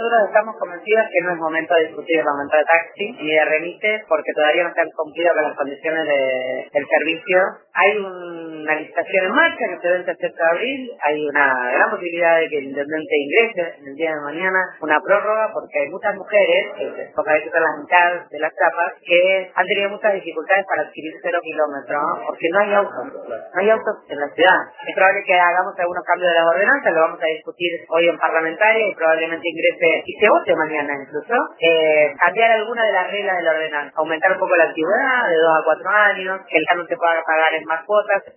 nosotros estamos convencidos que no es momento de discutir el aumento de taxi ni de remises porque todavía no se han cumplido con las condiciones del servicio. Hay una licitación en marcha que se vence el 7 de abril, hay una gran posibilidad de que el intendente ingrese en el día de mañana una prórroga porque hay muchas mujeres, porque a veces son la mitad de las chapas, que han tenido muchas dificultades para adquirir 0 kilómetros porque no hay autos en la ciudad. Es probable que hagamos algunos cambios de las ordenanzas, lo vamos a discutir hoy en parlamentaria y probablemente ingrese y se vote mañana incluso, cambiar alguna de las reglas de la ordenanza, aumentar un poco la antigüedad de 2 a 4 años, que el canon se pueda pagar en más cuotas.